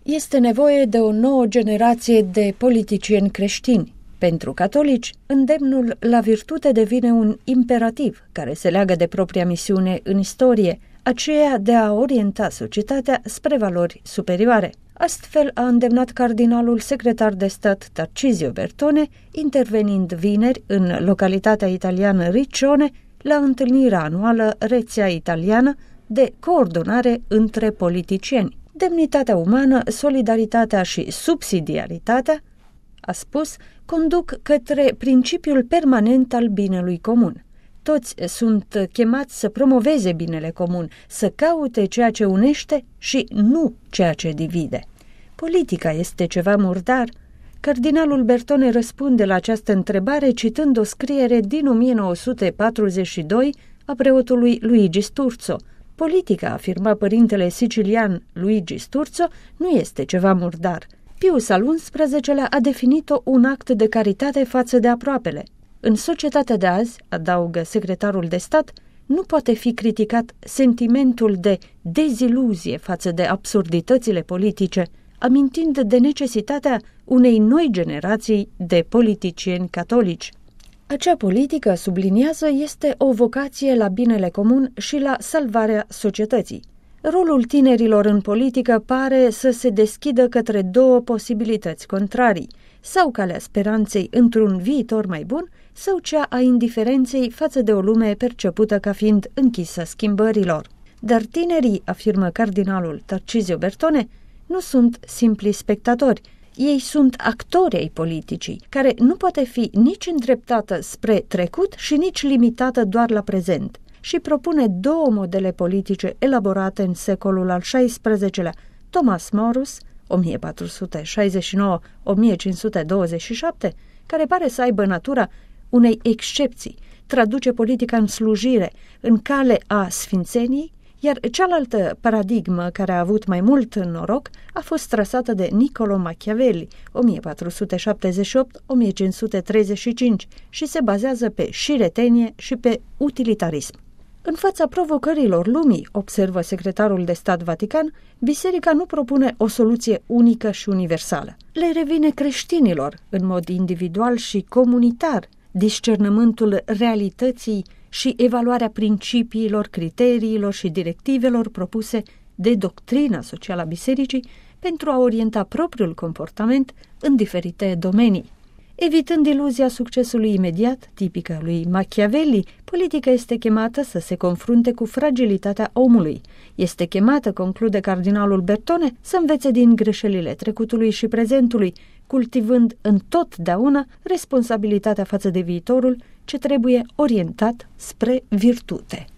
Este nevoie de o nouă generație de politicieni creștini. Pentru catolici, îndemnul la virtute devine un imperativ care se leagă de propria misiune în istorie, aceea de a orienta societatea spre valori superioare. Astfel a îndemnat cardinalul secretar de stat Tarcisio Bertone, intervenind vineri în localitatea italiană Riccione la întâlnirea anuală Rețea Italiană de coordonare între politicieni. Demnitatea umană, solidaritatea și subsidiaritatea, a spus, conduc către principiul permanent al binelui comun. Toți sunt chemați să promoveze binele comun, să caute ceea ce unește și nu ceea ce divide. Politica este ceva murdar? Cardinalul Bertone răspunde la această întrebare citând o scriere din 1942 a preotului Luigi Sturzo. Politica, afirma părintele sicilian Luigi Sturzo, nu este ceva murdar. Pius al XI-lea a definit-o un act de caritate față de aproapele. În societatea de azi, adaugă secretarul de stat, nu poate fi criticat sentimentul de deziluzie față de absurditățile politice, amintind de necesitatea unei noi generații de politicieni catolici. Acea politică, subliniază, este o vocație la binele comun și la salvarea societății. Rolul tinerilor în politică pare să se deschidă către două posibilități contrarii, sau calea speranței într-un viitor mai bun, sau cea a indiferenței față de o lume percepută ca fiind închisă schimbărilor. Dar tinerii, afirmă cardinalul Tarcisio Bertone, nu sunt simpli spectatori. Ei sunt actori ai politicii, care nu poate fi nici îndreptată spre trecut și nici limitată doar la prezent, și propune două modele politice elaborate în secolul al XVI-lea. Thomas Morus, 1469-1527, care pare să aibă natura unei excepții, traduce politica în slujire, în cale a sfințeniei, iar cealaltă paradigmă care a avut mai mult noroc a fost trasată de Niccolò Machiavelli, 1478-1535, și se bazează pe șiretenie și pe utilitarism. În fața provocărilor lumii, observă secretarul de stat Vatican, biserica nu propune o soluție unică și universală. Le revine creștinilor, în mod individual și comunitar, discernământul realității și evaluarea principiilor, criteriilor și directivelor propuse de doctrina socială a bisericii pentru a orienta propriul comportament în diferite domenii. Evitând iluzia succesului imediat, tipică lui Machiavelli, politica este chemată să se confrunte cu fragilitatea omului. Este chemată, conclude cardinalul Bertone, să învețe din greșelile trecutului și prezentului, cultivând întotdeauna responsabilitatea față de viitorul ce trebuie orientat spre virtute.